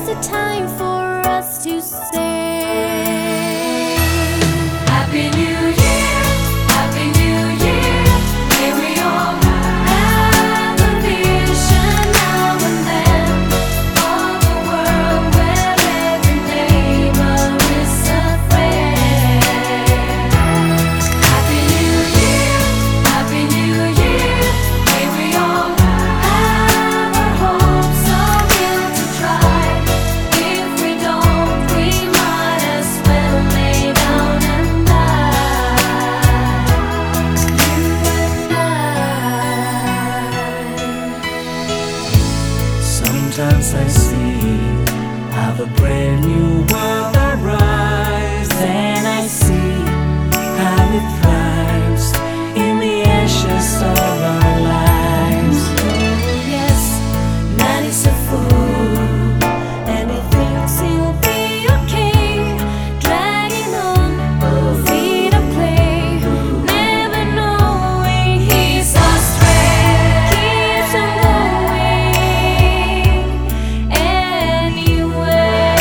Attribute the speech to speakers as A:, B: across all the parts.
A: the time for us to say Happy New Year, Happy New Year. May we all have a vision now and then of a world where every neighbor is a friend. Happy New Year, Happy New Year. May we all have our hopes all built to try. If we don't, we might as well lay down and die. You and I.
B: Sometimes I see how the brand new world arrives, and I see how it thrives in the ashes of our lives.
A: Oh yes, man is a fool, and he thinks he'll be okay, dragging on feet of clay, never knowing he's astray. Keeps on going anyway.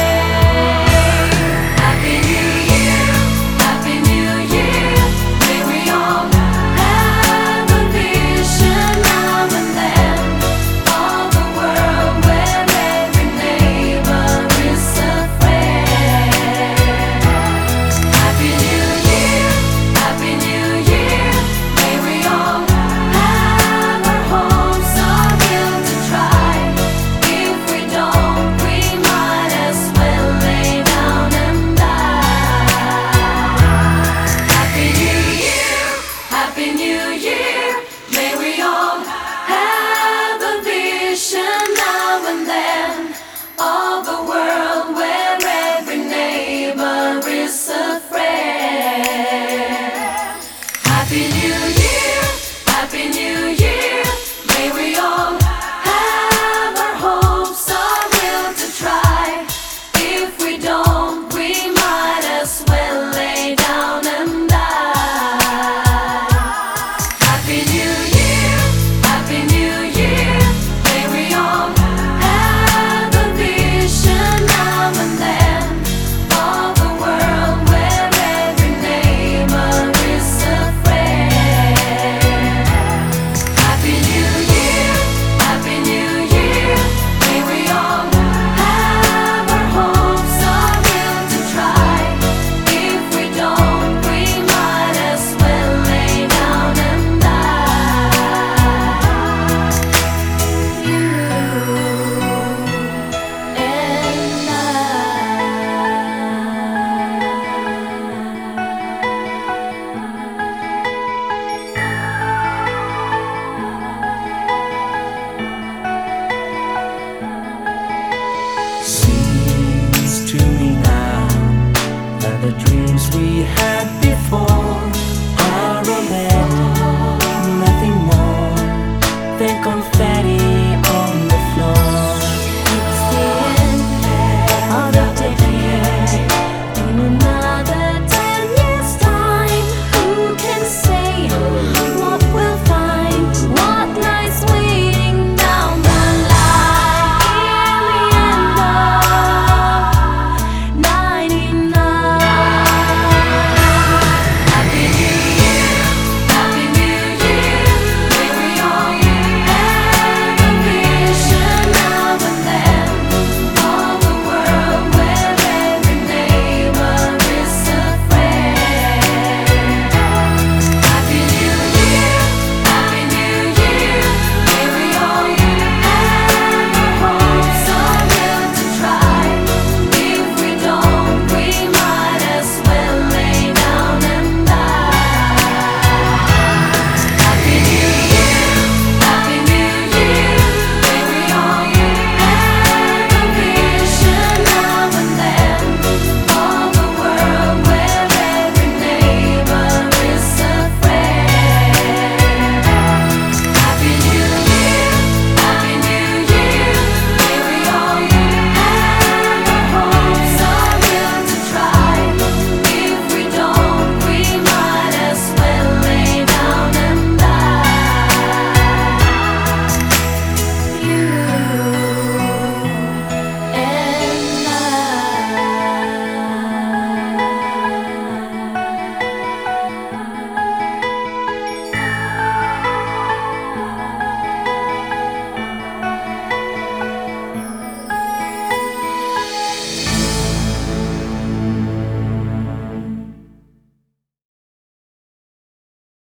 A: Happy New Year, Happy New Year. May we all have a vision now and then of a world where every neighbor is a friend. Happy New Year, Happy New Year. May we all have our hopes all built to try. If we don't, we might as well lay down and die. Happy New Year, Happy New Year. May we all have a vision now and then of a world where every neighbor is a friend. Happy New Year, Happy New Year. May we all have our hopes all built to try. If we don't, we might as well lay down and die. Happy New Year, Happy New Year. May we all have a vision now and then of a world where every neighbor is a friend. Happy New Year, Happy New Year. May we all have our hopes all built to try. If we don't, we might as well lay down and die. You and
B: Seems to me now that the dreams we had